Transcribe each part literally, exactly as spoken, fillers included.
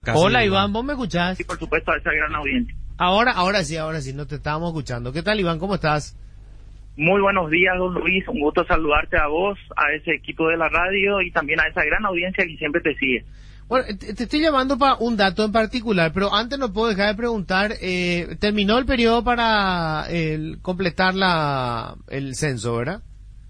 Casi Hola igual. Iván, ¿vos me escuchás? Y por supuesto a esa gran audiencia. Ahora, ahora sí, ahora sí, no te estábamos escuchando. ¿Qué tal Iván? ¿Cómo estás? Muy buenos días, don Luis. Un gusto saludarte a vos, a ese equipo de la radio y también a esa gran audiencia que siempre te sigue. Bueno, te, te estoy llamando para un dato en particular, pero antes no puedo dejar de preguntar, eh, terminó el periodo para el, completar la, el censo, ¿verdad?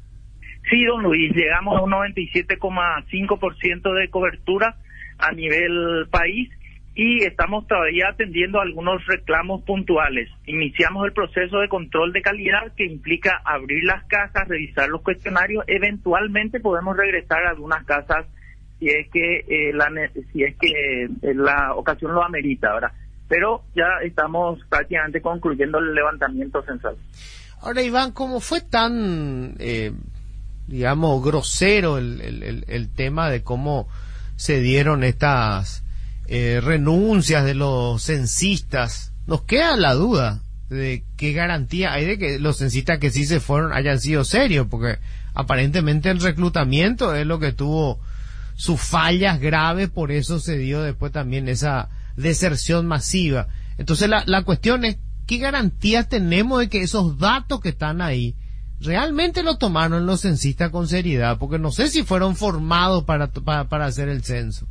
Sí, don Luis, llegamos a un noventa y siete coma cinco por ciento de cobertura a nivel país y estamos todavía atendiendo algunos reclamos puntuales. Iniciamos el proceso de control de calidad que implica abrir las casas, revisar los cuestionarios, eventualmente podemos regresar a algunas casas si es que eh, la si es que eh, la ocasión lo amerita, ¿verdad? Pero ya estamos prácticamente concluyendo el levantamiento censal. Ahora Iván, ¿cómo fue tan, eh, digamos, grosero el, el, el, el tema de cómo se dieron estas eh, renuncias de los censistas? Nos queda la duda de qué garantía hay de que los censistas que sí se fueron hayan sido serios, porque aparentemente el reclutamiento es lo que tuvo sus fallas graves, por eso se dio después también esa deserción masiva. Entonces la, la cuestión es, ¿qué garantías tenemos de que esos datos que están ahí realmente lo tomaron los censistas con seriedad? Porque no sé si fueron formados para, para, para hacer el censo.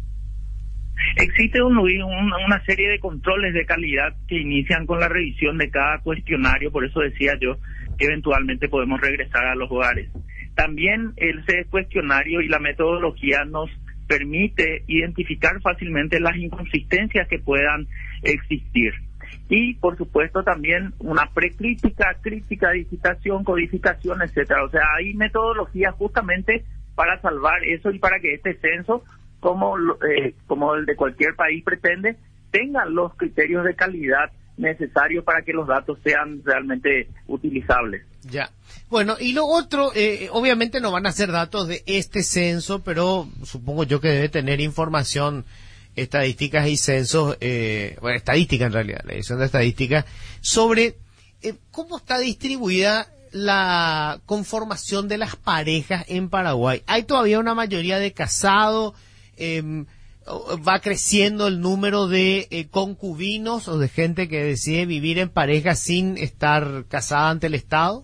Existe un, un, una serie de controles de calidad que inician con la revisión de cada cuestionario, por eso decía yo que eventualmente podemos regresar a los hogares. También ese cuestionario y la metodología nos permite identificar fácilmente las inconsistencias que puedan existir. Y, por supuesto, también una precrítica, crítica, digitación, codificación, etcétera. O sea, hay metodologías justamente para salvar eso y para que este censo, como, eh, como el de cualquier país pretende, tenga los criterios de calidad necesarios para que los datos sean realmente utilizables. Ya. Bueno, y lo otro, eh, obviamente no van a ser datos de este censo, pero supongo yo que debe tener información, estadísticas y censos, eh, bueno, estadística en realidad, la edición de estadísticas, sobre eh, cómo está distribuida la conformación de las parejas en Paraguay. ¿Hay todavía una mayoría de casados? Eh, ¿Va creciendo el número de eh, concubinos o de gente que decide vivir en pareja sin estar casada ante el Estado?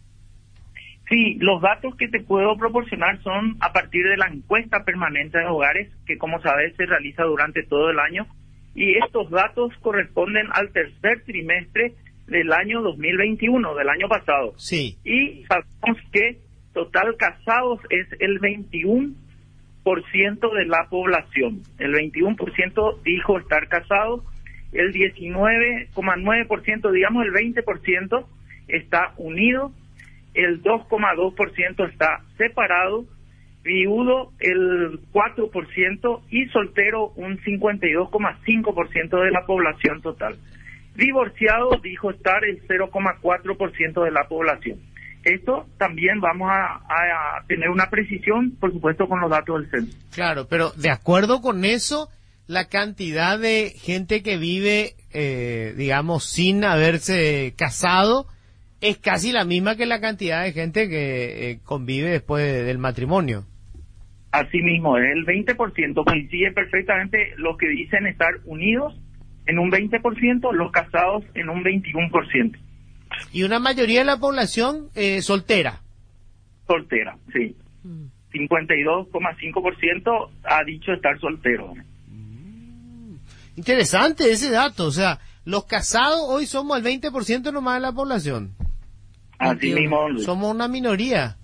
Sí, los datos que te puedo proporcionar son a partir de la encuesta permanente de hogares, que como sabes se realiza durante todo el año, y estos datos corresponden al tercer trimestre del año dos mil veintiuno, del año pasado. Sí. Y sabemos que total casados es el veintiuno por ciento de la población. El veintiuno por ciento dijo estar casado, el diecinueve coma nueve por ciento, digamos el veinte por ciento está unido, el dos coma dos por ciento está separado, viudo el cuatro por ciento y soltero un cincuenta y dos coma cinco por ciento de la población total. Divorciado dijo estar el cero coma cuatro por ciento de la población. Esto también vamos a, a, a tener una precisión, por supuesto, con los datos del censo. Claro, pero de acuerdo con eso, la cantidad de gente que vive, eh, digamos, sin haberse casado, es casi la misma que la cantidad de gente que eh, convive después de, del matrimonio. Así mismo, el veinte por ciento coincide perfectamente los que dicen estar unidos en un veinte por ciento, los casados en un veintiuno por ciento. Y una mayoría de la población eh, soltera. Soltera, sí. Mm. cincuenta y dos coma cinco por ciento ha dicho estar soltero. Mm. Interesante ese dato, o sea, los casados hoy somos el veinte por ciento nomás de la población. Así mismo, Luis. Somos una minoría.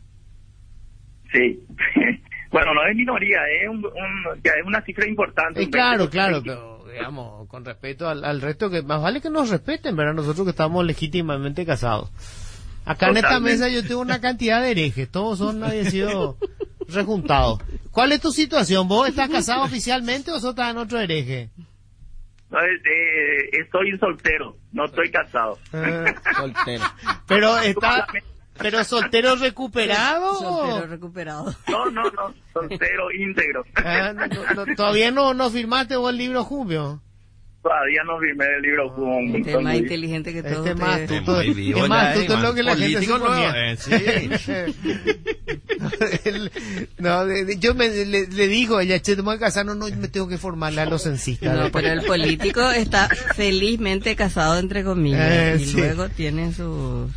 Sí. Bueno, no es minoría, es, un, un, ya es una cifra importante. Eh, claro, claro, pero digamos, con respeto al, al resto, que más vale que nos respeten, ¿verdad? Nosotros que estamos legítimamente casados. Acá Totalmente. En esta mesa yo tengo una cantidad de herejes, todos son, habían sido rejuntados. ¿Cuál es tu situación? ¿Vos estás casado oficialmente o sos estás en otro hereje? No, eh, estoy soltero, no estoy casado. Eh, soltero. Pero está... ¿Pero soltero recuperado? Soltero recuperado. No, no, no, soltero íntegro. Ah, no, no, ¿todavía no, no firmaste vos el libro Jubio? Todavía no firmé el libro con... Este es más inteligente que todo. Este es más ustedes. astuto, Es muy vivo es más ya, astuto eh, lo que la gente político suponía. no, eh, sí. El- no, de- de- yo me, le, le digo a ella, che, te voy a casar, no, no, me tengo que formarle a los censistas. No, pero el político está felizmente casado, entre comillas, Eh, y sí. luego tiene sus...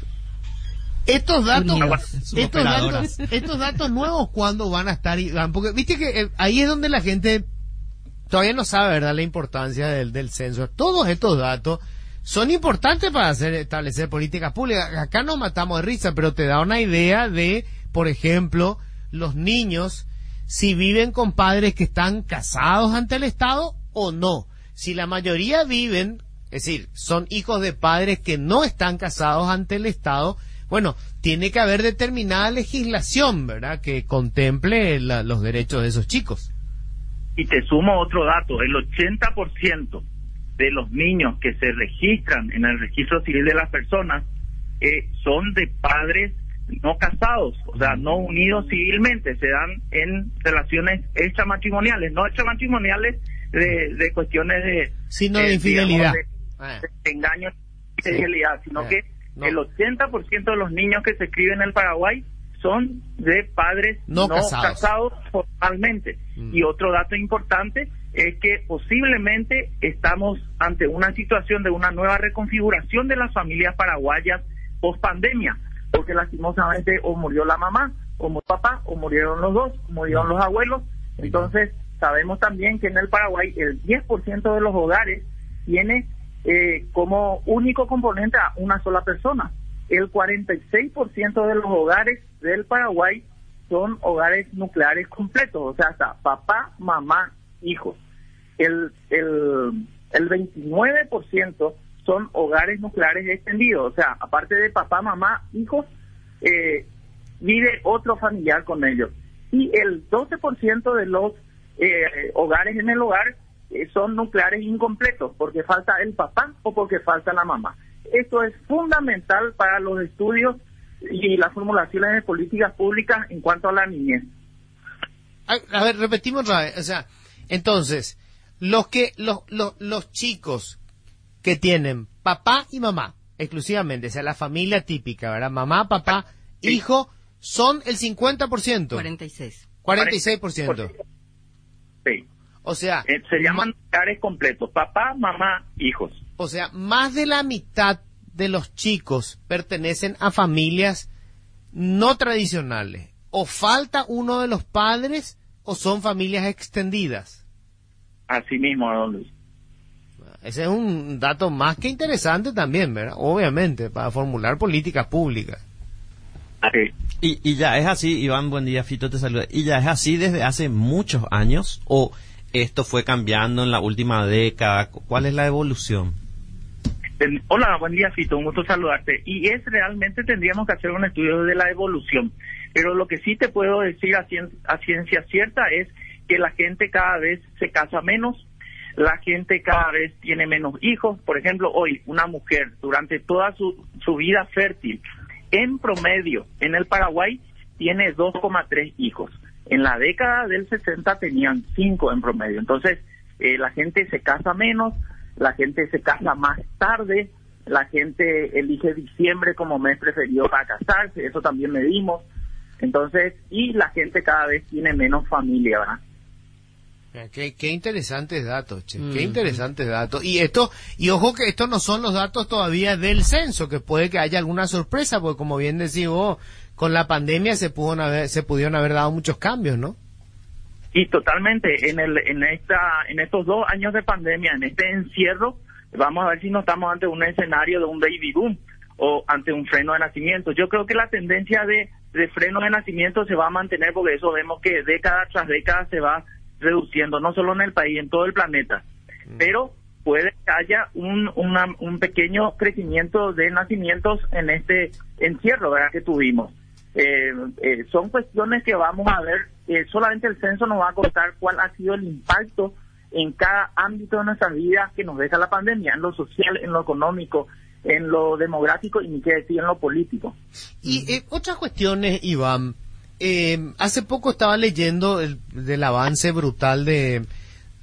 Estos datos, Unidos. Sus estos operadoras. datos, estos datos nuevos, ¿cuándo van a estar? Iván? Porque viste que eh, ahí es donde la gente todavía no sabe, ¿verdad?, la importancia del, del censo. Todos estos datos son importantes para hacer establecer políticas públicas. Acá nos matamos de risa, pero te da una idea de, por ejemplo, los niños, si viven con padres que están casados ante el Estado o no. Si la mayoría viven, es decir, son hijos de padres que no están casados ante el Estado, bueno, tiene que haber determinada legislación, ¿verdad?, que contemple la- los derechos de esos chicos. Y te sumo otro dato, el ochenta por ciento de los niños que se registran en el registro civil de las personas eh, son de padres no casados, o sea, no unidos civilmente, se dan en relaciones extramatrimoniales, no extramatrimoniales de, de cuestiones de... Sino de eh, infidelidad. digamos, de, de engaño y Sí. infidelidad, sino Eh, que no. el ochenta por ciento de los niños que se escriben en el Paraguay son de padres No no, casados. casados formalmente. Mm. Y otro dato importante es que posiblemente estamos ante una situación de una nueva reconfiguración de las familias paraguayas post pandemia, porque lastimosamente o murió la mamá, o murió el papá, o murieron los dos, o murieron los abuelos. Entonces sabemos también que en el Paraguay el diez por ciento de los hogares tiene eh, como único componente a una sola persona. El cuarenta y seis por ciento de los hogares del Paraguay son hogares nucleares completos, o sea, hasta papá, mamá, hijos. El, el, el veintinueve por ciento son hogares nucleares extendidos, o sea, aparte de papá, mamá, hijos, eh, vive otro familiar con ellos. Y el doce por ciento de los eh, hogares en el hogar eh, son nucleares incompletos, porque falta el papá o porque falta la mamá. Esto es fundamental para los estudios y las formulaciones de políticas públicas en cuanto a la niñez. A, a ver, repetimos otra vez. O sea, entonces, los que los, los, los chicos que tienen papá y mamá, exclusivamente, o sea, la familia típica, ¿verdad? Mamá, papá, Sí. hijo, son el cincuenta por ciento. cuarenta y seis. cuarenta y seis por ciento. Sí. O sea, Eh, se llaman ma- nucleares completos, papá, mamá, hijos. o sea, más de la mitad de los chicos pertenecen a familias no tradicionales. O falta uno de los padres o son familias extendidas. Así mismo, don Luis. Ese es un dato más que interesante también, ¿verdad? Obviamente, para formular políticas públicas. Sí. Y, y ya es así, Iván, buen día, Fito te saluda. ¿Y ya es así desde hace muchos años o esto fue cambiando en la última década? ¿Cuál es la evolución? Eh, Hola, buen día, Fito, un gusto saludarte. Y es realmente tendríamos que hacer un estudio de la evolución. Pero lo que sí te puedo decir a, cien, a ciencia cierta es que la gente cada vez se casa menos, la gente cada vez tiene menos hijos. Por ejemplo, hoy una mujer durante toda su, su vida fértil, en promedio, en el Paraguay, tiene dos coma tres hijos. En la década del sesenta tenían cinco en promedio. Entonces, eh, la gente se casa menos, la gente se casa más tarde, la gente elige diciembre como mes preferido para casarse, eso también medimos. Entonces, y la gente cada vez tiene menos familia, ¿verdad? Mira, Qué, qué interesantes datos, che. Mm. Qué interesantes datos. Y esto, y ojo que estos no son los datos todavía del censo, que puede que haya alguna sorpresa, porque como bien decís vos, con la pandemia se pudo haber, se pudieron haber dado muchos cambios, ¿no? Y totalmente, en el en esta en estos dos años de pandemia, en este encierro, vamos a ver si no estamos ante un escenario de un baby boom o ante un freno de nacimiento. Yo creo que la tendencia de, de freno de nacimiento se va a mantener, porque eso vemos que década tras década se va reduciendo, no solo en el país, en todo el planeta. Mm. Pero puede que haya un, una, un pequeño crecimiento de nacimientos en este encierro, ¿verdad?, que tuvimos. Eh, eh, son cuestiones que vamos a ver, eh, solamente el censo nos va a contar cuál ha sido el impacto en cada ámbito de nuestras vidas que nos deja la pandemia, en lo social, en lo económico, en lo demográfico y ni qué decir en lo político. Y eh, otras cuestiones, Iván, eh, hace poco estaba leyendo el, del avance brutal de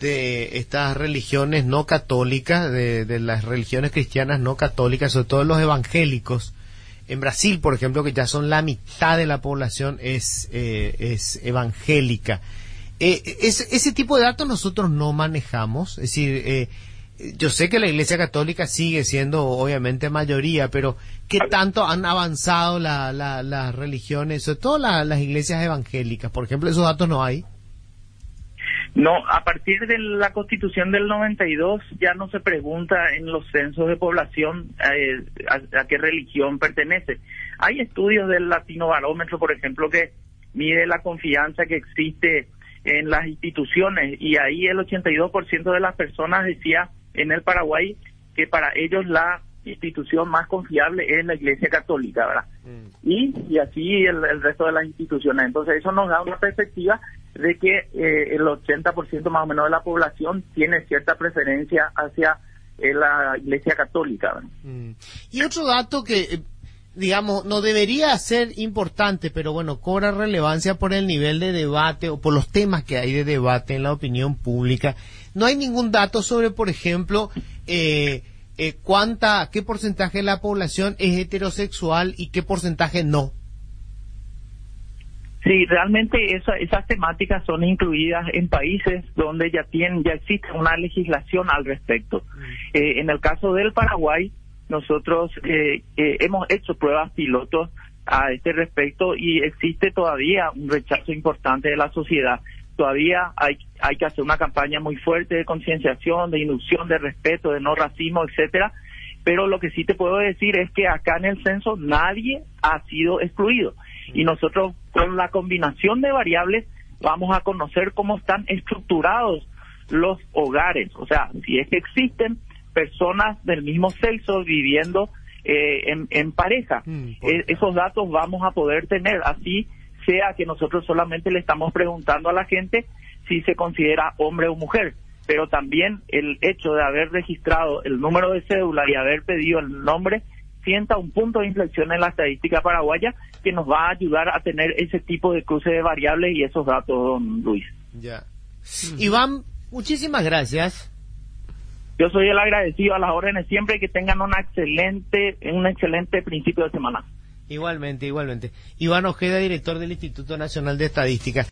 de estas religiones no católicas, de, de las religiones cristianas no católicas, sobre todo los evangélicos. En Brasil, por ejemplo, que ya son la mitad de la población es, eh, es evangélica. Eh, es, ese tipo de datos nosotros no manejamos, es decir, eh, yo sé que la Iglesia Católica sigue siendo obviamente mayoría, pero ¿qué tanto han avanzado la, la, las religiones, sobre todo la, las iglesias evangélicas? Por ejemplo, esos datos no hay. No, a partir de la Constitución del noventa y dos ya no se pregunta en los censos de población eh, a, a qué religión pertenece. Hay estudios del Latino Barómetro, por ejemplo, que mide la confianza que existe en las instituciones, y ahí el ochenta y dos por ciento de las personas decía en el Paraguay que para ellos la institución más confiable es la Iglesia Católica, ¿verdad? Mm. Y, y así el, el resto de las instituciones. Entonces eso nos da una perspectiva de que eh, el ochenta por ciento más o menos de la población tiene cierta preferencia hacia eh, la Iglesia Católica, ¿verdad? Mm. Y otro dato que, eh, digamos, no debería ser importante, pero bueno, cobra relevancia por el nivel de debate o por los temas que hay de debate en la opinión pública. No hay ningún dato sobre, por ejemplo, eh, eh, cuánta, qué porcentaje de la población es heterosexual y qué porcentaje no. Sí, realmente esa, esas temáticas son incluidas en países donde ya tienen, ya existe una legislación al respecto. Mm. Eh, en el caso del Paraguay, nosotros eh, eh, hemos hecho pruebas pilotos a este respecto y existe todavía un rechazo importante de la sociedad. Todavía hay hay que hacer una campaña muy fuerte de concienciación, de inducción, de respeto, de no racismo, etcétera. Pero lo que sí te puedo decir es que acá en el censo nadie ha sido excluido. Y nosotros con la combinación de variables vamos a conocer cómo están estructurados los hogares. O sea, si es que existen personas del mismo sexo viviendo eh, en, en pareja. Mm, eh, esos datos vamos a poder tener, así sea que nosotros solamente le estamos preguntando a la gente si se considera hombre o mujer, pero también el hecho de haber registrado el número de cédula y haber pedido el nombre sienta un punto de inflexión en la estadística paraguaya que nos va a ayudar a tener ese tipo de cruce de variables y esos datos, don Luis. Ya. Iván, muchísimas gracias. Yo soy el agradecido, a las órdenes siempre, que tengan una excelente, un excelente principio de semana. Igualmente, igualmente. Iván Ojeda, director del Instituto Nacional de Estadística.